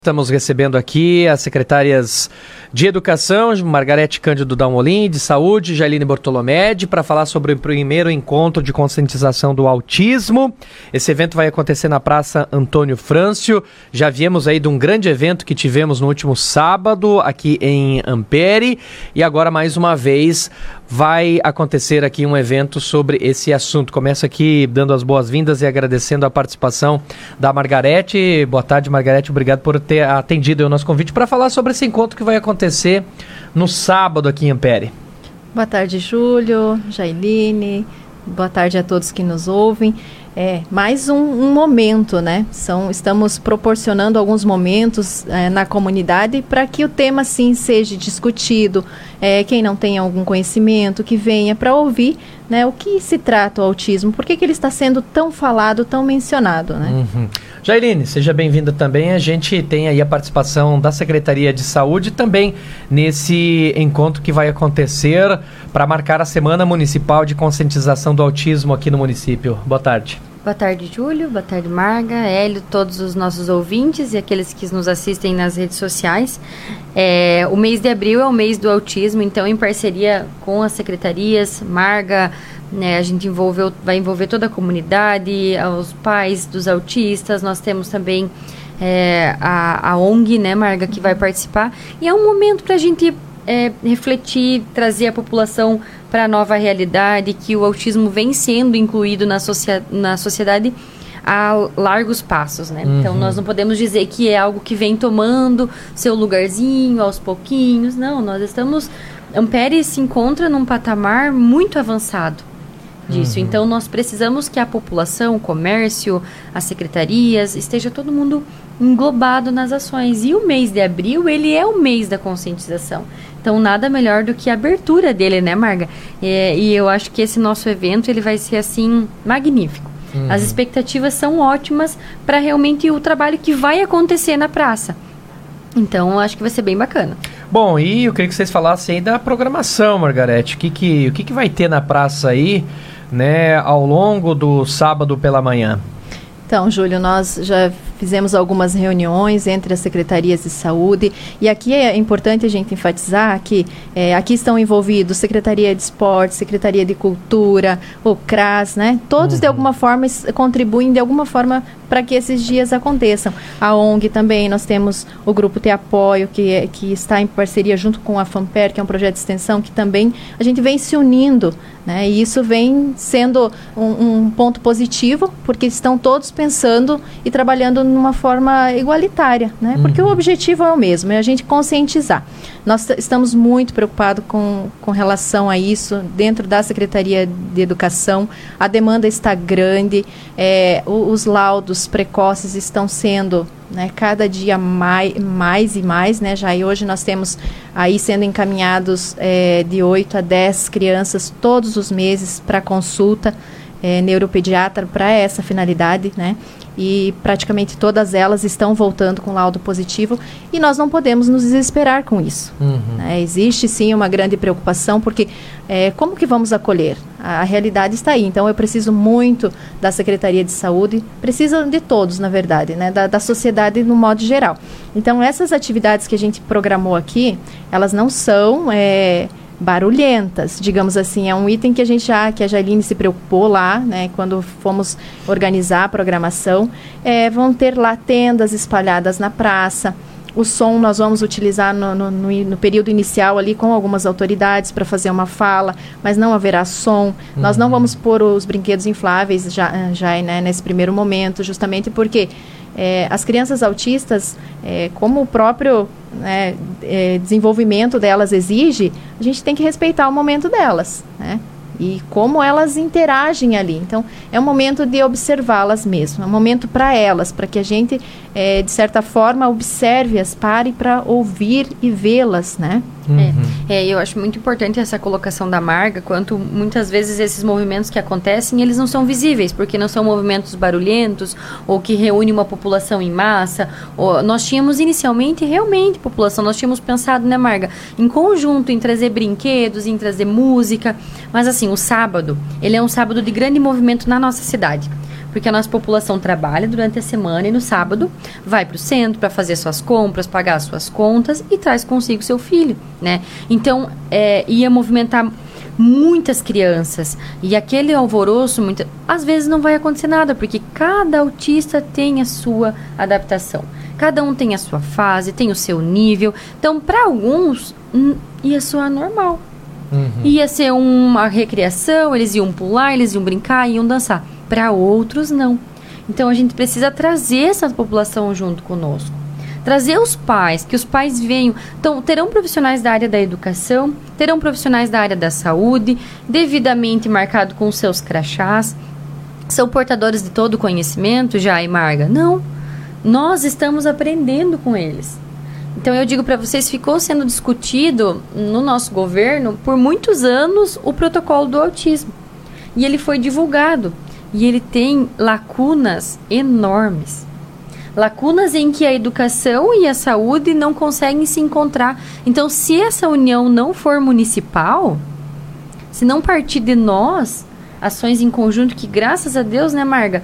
Estamos recebendo aqui as secretárias de Educação, Margarete Cândido Dalmolin, de Saúde, Jailine Bortolomedi, para falar sobre o primeiro encontro de conscientização do autismo. Esse evento vai acontecer na Praça Antônio Frâncio. Já viemos aí de um grande evento que tivemos no último sábado aqui em Ampere e agora mais uma vez vai acontecer aqui um evento sobre esse assunto. Começo aqui dando as boas-vindas e agradecendo a participação da Margarete. Boa tarde, Margarete. Obrigado por ter atendido o nosso convite para falar sobre esse encontro que vai acontecer no sábado aqui em Ampere. Boa tarde, Júlio, Jailine. Boa tarde a todos que nos ouvem. Mais um momento, né? Estamos proporcionando alguns momentos na comunidade para que o tema, sim, seja discutido. Quem não tem algum conhecimento, que venha para ouvir, né, o que se trata o autismo, por que ele está sendo tão falado, tão mencionado, né? Uhum. Jailine, seja bem-vinda também. A gente tem aí a participação da Secretaria de Saúde também nesse encontro que vai acontecer para marcar a Semana Municipal de Conscientização do Autismo aqui no município. Boa tarde. Boa tarde, Júlio. Boa tarde, Marga, Hélio, todos os nossos ouvintes e aqueles que nos assistem nas redes sociais. O mês de abril é o mês do autismo, então em parceria com as secretarias, Marga, né, a gente vai envolver toda a comunidade, os pais dos autistas. Nós temos também a ONG, né, Marga, que vai participar. E é um momento para a gente refletir, trazer a população para a nova realidade, que o autismo vem sendo incluído na sociedade a largos passos, né? Uhum. Então, nós não podemos dizer que é algo que vem tomando seu lugarzinho aos pouquinhos. Não, Ampere se encontra num patamar muito avançado disso. Uhum. Então, nós precisamos que a população, o comércio, as secretarias, esteja todo mundo englobado nas ações. E o mês de abril, ele é o mês da conscientização. Então, nada melhor do que a abertura dele, né, Marga? E eu acho que esse nosso evento, ele vai ser, assim, magnífico. Uhum. As expectativas são ótimas para realmente o trabalho que vai acontecer na praça. Então, eu acho que vai ser bem bacana. Bom, e eu queria que vocês falassem aí da programação, Margarete. O que vai ter na praça aí, né, ao longo do sábado pela manhã? Então, Júlio, nós já fizemos algumas reuniões entre as secretarias de saúde e aqui é importante a gente enfatizar que aqui estão envolvidos Secretaria de Esporte, Secretaria de Cultura, o CRAS, né? Todos de alguma forma contribuem de alguma forma para que esses dias aconteçam. A ONG também, nós temos o Grupo Te Apoio, que está em parceria junto com a FAMPER, que é um projeto de extensão que também a gente vem se unindo, né? E isso vem sendo um ponto positivo, porque estão todos pensando e trabalhando numa forma igualitária, né? Porque o objetivo é o mesmo, é a gente conscientizar. Nós estamos muito preocupados com relação a isso dentro da Secretaria de Educação. A demanda está grande, os laudos precoces estão sendo, né, cada dia mais e mais, né? Já hoje nós temos aí sendo encaminhados de 8 a 10 crianças todos os meses para consulta neuropediatra para essa finalidade, né? E praticamente todas elas estão voltando com laudo positivo e nós não podemos nos desesperar com isso. Uhum. Existe sim uma grande preocupação porque como que vamos acolher? A realidade está aí, então eu preciso muito da Secretaria de Saúde, preciso de todos, na verdade, né? Da sociedade no modo geral. Então essas atividades que a gente programou aqui, elas não são barulhentas, digamos assim, é um item que que a Jailine se preocupou lá, né, quando fomos organizar a programação. Vão ter lá tendas espalhadas na praça. O som nós vamos utilizar no período inicial ali com algumas autoridades para fazer uma fala, mas não haverá som. Uhum. Nós não vamos pôr os brinquedos infláveis já né, nesse primeiro momento, justamente porque as crianças autistas, como o próprio desenvolvimento delas exige, a gente tem que respeitar o momento delas, né? E como elas interagem ali. Então, é um momento de observá-las mesmo, é um momento para elas, para que a gente, de certa forma, observe-as, pare para ouvir e vê-las, né? Uhum. Eu acho muito importante essa colocação da Marga, quanto muitas vezes esses movimentos que acontecem, eles não são visíveis, porque não são movimentos barulhentos, ou que reúnem uma população em massa. Nós tínhamos inicialmente, realmente, população, nós tínhamos pensado, né, Marga, em conjunto, em trazer brinquedos, em trazer música, mas assim, o sábado, ele é um sábado de grande movimento na nossa cidade. Porque a nossa população trabalha durante a semana e no sábado vai para o centro para fazer suas compras, pagar as suas contas e traz consigo seu filho, né? Então, ia movimentar muitas crianças e aquele alvoroço, às vezes não vai acontecer nada, porque cada autista tem a sua adaptação. Cada um tem a sua fase, tem o seu nível. Então, para alguns, ia soar normal. Ia ser uma recreação, eles iam pular, eles iam brincar, iam dançar. Para outros, não. Então, a gente precisa trazer essa população junto conosco. Trazer os pais, que os pais venham. Então, terão profissionais da área da educação, terão profissionais da área da saúde, devidamente marcado com seus crachás. São portadores de todo o conhecimento, já, e Marga? Não. Nós estamos aprendendo com eles. Então, eu digo para vocês, ficou sendo discutido no nosso governo por muitos anos o protocolo do autismo. E ele foi divulgado. E ele tem lacunas enormes. Lacunas em que a educação e a saúde não conseguem se encontrar. Então, se essa união não for municipal, se não partir de nós, ações em conjunto que, graças a Deus, né, Marga?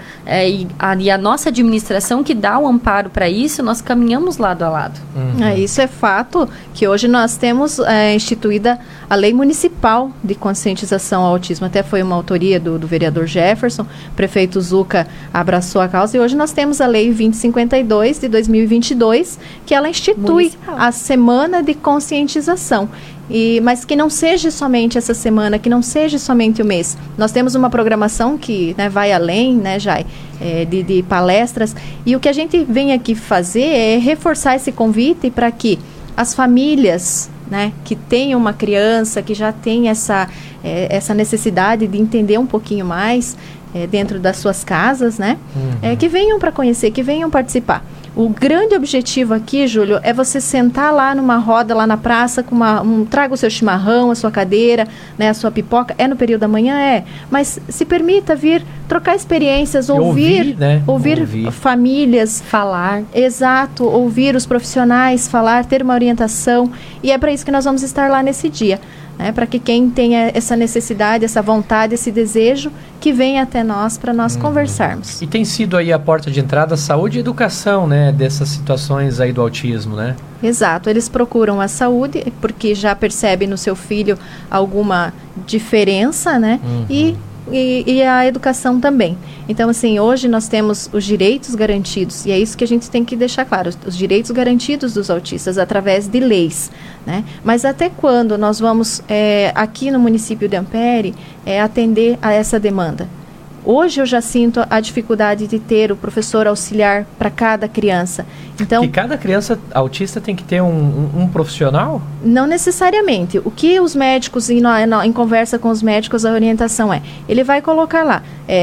E a nossa administração que dá o amparo para isso, nós caminhamos lado a lado. Isso é fato, que hoje nós temos instituída a Lei Municipal de Conscientização ao Autismo. Até foi uma autoria do vereador Jefferson, o prefeito Zuca abraçou a causa, e hoje nós temos a Lei 2052 de 2022, que ela institui a Semana de Conscientização. Mas que não seja somente essa semana, que não seja somente o mês. Nós temos uma programação que, né, vai além, né, Jai, de palestras. E o que a gente vem aqui fazer é reforçar esse convite para que as famílias, né, que tenham uma criança, que já tem essa necessidade de entender um pouquinho mais dentro das suas casas, né, que venham para conhecer, que venham participar. O grande objetivo aqui, Júlio, é você sentar lá numa roda, lá na praça, com traga o seu chimarrão, a sua cadeira, né, a sua pipoca. É no período da manhã? Mas se permita vir trocar experiências, ouvir famílias. Falar. Exato, ouvir os profissionais, falar, ter uma orientação. E é para isso que nós vamos estar lá nesse dia. Para que quem tenha essa necessidade, essa vontade, esse desejo, que venha até nós para nós conversarmos. E tem sido aí a porta de entrada saúde e educação, né, dessas situações aí do autismo, né? Exato, eles procuram a saúde porque já percebem no seu filho alguma diferença, né? E a educação também. Então, assim, hoje nós temos os direitos garantidos, e é isso que a gente tem que deixar claro, os direitos garantidos dos autistas através de leis, né? Mas até quando nós vamos, aqui no município de Ampere, atender a essa demanda? Hoje eu já sinto a dificuldade de ter o professor auxiliar para cada criança. Então, que cada criança autista tem que ter um profissional? Não necessariamente. O que os médicos, em conversa com os médicos, a orientação ele vai colocar lá,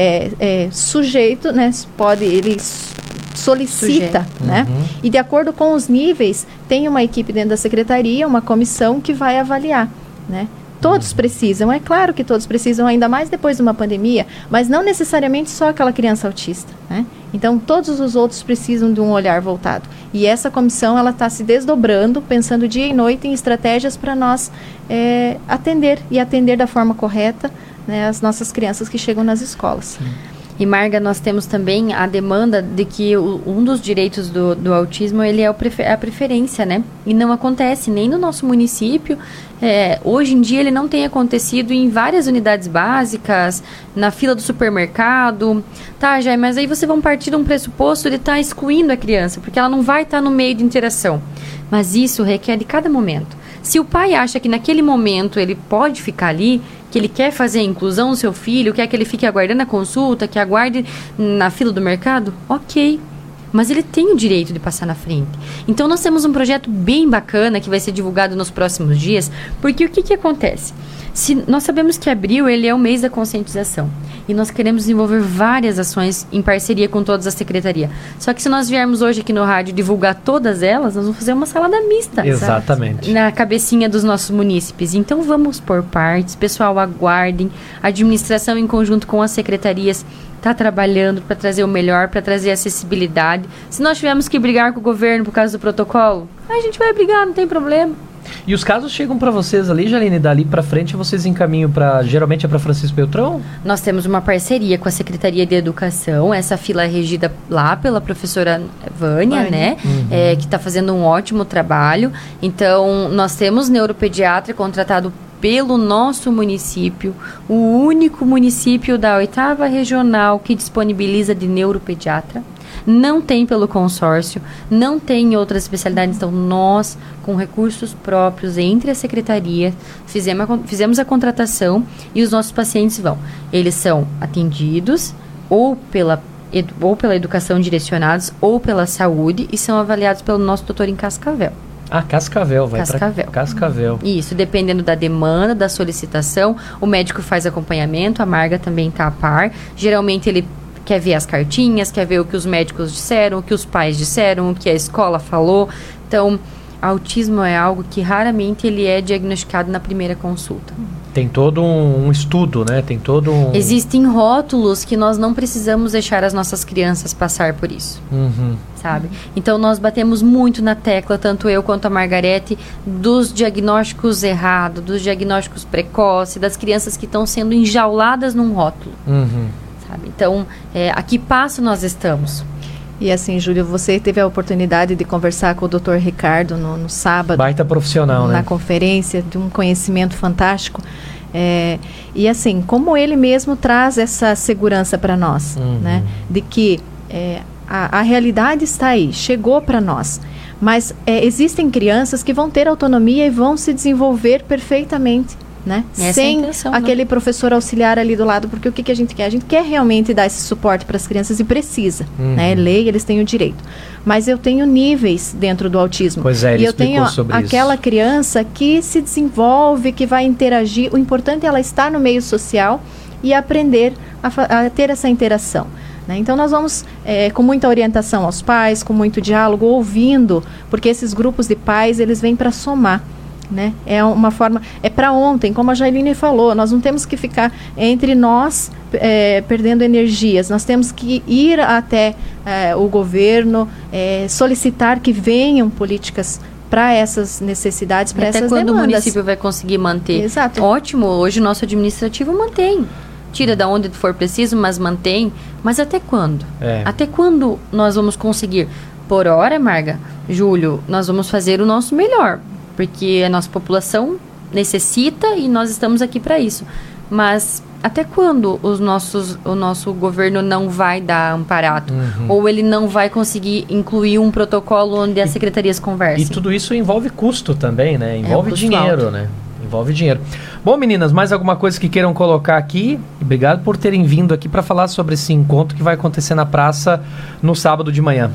sujeito, né, ele solicita, né? E de acordo com os níveis, tem uma equipe dentro da secretaria, uma comissão que vai avaliar, né? Todos precisam, é claro que todos precisam, ainda mais depois de uma pandemia, mas não necessariamente só aquela criança autista, né? Então, todos os outros precisam de um olhar voltado. E essa comissão, ela está se desdobrando, pensando dia e noite em estratégias para nós atender da forma correta, né, as nossas crianças que chegam nas escolas. E, Marga, nós temos também a demanda de que um dos direitos do autismo, ele é a preferência, né? E não acontece nem no nosso município. Hoje em dia, ele não tem acontecido em várias unidades básicas, na fila do supermercado. Tá, Jair, mas aí vocês vão partir de um pressuposto de estar excluindo a criança, porque ela não vai estar no meio de interação. Mas isso requer de cada momento. Se o pai acha que naquele momento ele pode ficar ali, que ele quer fazer a inclusão do seu filho, quer que ele fique aguardando a consulta, que aguarde na fila do mercado, ok. Mas ele tem o direito de passar na frente. Então, nós temos um projeto bem bacana que vai ser divulgado nos próximos dias, porque o que acontece? Nós sabemos que abril ele é o mês da conscientização e nós queremos desenvolver várias ações em parceria com todas as secretarias. Só que se nós viermos hoje aqui no rádio divulgar todas elas, nós vamos fazer uma salada mista. Exatamente. Na cabecinha dos nossos munícipes. Então vamos por partes, pessoal, aguardem. A administração em conjunto com as secretarias está trabalhando para trazer o melhor, para trazer acessibilidade. Se nós tivermos que brigar com o governo por causa do protocolo, a gente vai brigar, não tem problema. E os casos chegam para vocês ali, Jaline, dali para frente vocês encaminham geralmente é para Francisco Beltrão? Nós temos uma parceria com a Secretaria de Educação, essa fila é regida lá pela professora Vânia, né? Que está fazendo um ótimo trabalho. Então, nós temos neuropediatra contratado pelo nosso município, o único município da 8ª regional que disponibiliza de neuropediatra. Não tem pelo consórcio, não tem em outras especialidades. Então, nós, com recursos próprios entre a secretaria, fizemos a contratação e os nossos pacientes vão. Eles são atendidos ou pela educação direcionados ou pela saúde e são avaliados pelo nosso doutor em Cascavel. Cascavel, vai para Cascavel. Isso, dependendo da demanda, da solicitação, o médico faz acompanhamento, a Marga também está a par. Geralmente ele quer ver as cartinhas, quer ver o que os médicos disseram, o que os pais disseram, o que a escola falou. Então, autismo é algo que raramente ele é diagnosticado na primeira consulta. Tem todo um estudo, né? Tem todo um... Existem rótulos que nós não precisamos deixar as nossas crianças passar por isso. Sabe? Então, nós batemos muito na tecla, tanto eu quanto a Margarete, dos diagnósticos errados, dos diagnósticos precoces, das crianças que estão sendo enjauladas num rótulo. Sabe? Então, a que passo nós estamos? E assim, Júlio, você teve a oportunidade de conversar com o Dr. Ricardo no sábado. Baita profissional, né? Na conferência, de um conhecimento fantástico. E assim, como ele mesmo traz essa segurança para nós, né? De que a realidade está aí, chegou para nós. Mas existem crianças que vão ter autonomia e vão se desenvolver perfeitamente, né? Sem aquele professor auxiliar ali do lado, porque o que a gente quer? A gente quer realmente dar esse suporte para as crianças e precisa, né? Lei, eles têm o direito. Mas eu tenho níveis dentro do autismo. Pois é, ele e eu tenho aquela criança que se desenvolve, que vai interagir. O importante é ela estar no meio social e aprender a ter essa interação. Né? Então, nós vamos com muita orientação aos pais, com muito diálogo, ouvindo, porque esses grupos de pais, eles vêm para somar. Né? É uma forma, para ontem, como a Jailine falou, nós não temos que ficar entre nós perdendo energias, nós temos que ir até o governo, solicitar que venham políticas para essas necessidades, para essas demandas. Até quando o município vai conseguir manter? Exato. Ótimo, hoje o nosso administrativo mantém. Tira da onde for preciso, mas mantém. Mas até quando? Até quando nós vamos conseguir? Por hora, Marga, Júlio, nós vamos fazer o nosso melhor. Porque a nossa população necessita e nós estamos aqui para isso. Mas até quando o nosso governo não vai dar amparato? Ou ele não vai conseguir incluir um protocolo onde as secretarias conversem? E tudo isso envolve custo também, né? Envolve dinheiro, né? Envolve dinheiro. Bom, meninas, mais alguma coisa que queiram colocar aqui? Obrigado por terem vindo aqui para falar sobre esse encontro que vai acontecer na praça no sábado de manhã.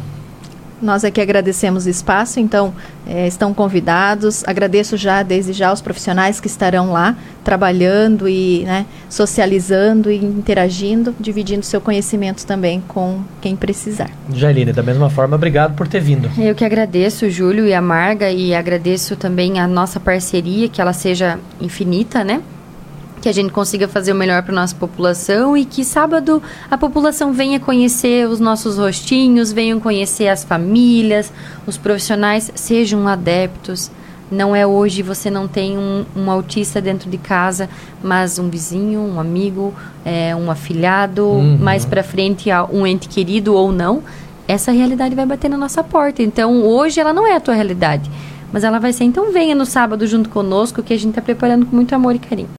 Nós aqui agradecemos o espaço, então estão convidados. Agradeço desde já os profissionais que estarão lá trabalhando e socializando e interagindo, dividindo seu conhecimento também com quem precisar. Jailine, da mesma forma, obrigado por ter vindo. Eu que agradeço o Júlio e a Marga e agradeço também a nossa parceria, que ela seja infinita, né? Que a gente consiga fazer o melhor para a nossa população e que sábado a população venha conhecer os nossos rostinhos, venham conhecer as famílias, os profissionais, sejam adeptos. Não é hoje, você não tem um autista dentro de casa, mas um vizinho, um amigo, um afilhado, mais para frente um ente querido ou não. Essa realidade vai bater na nossa porta. Então, hoje ela não é a tua realidade, mas ela vai ser. Então, venha no sábado junto conosco, que a gente está preparando com muito amor e carinho.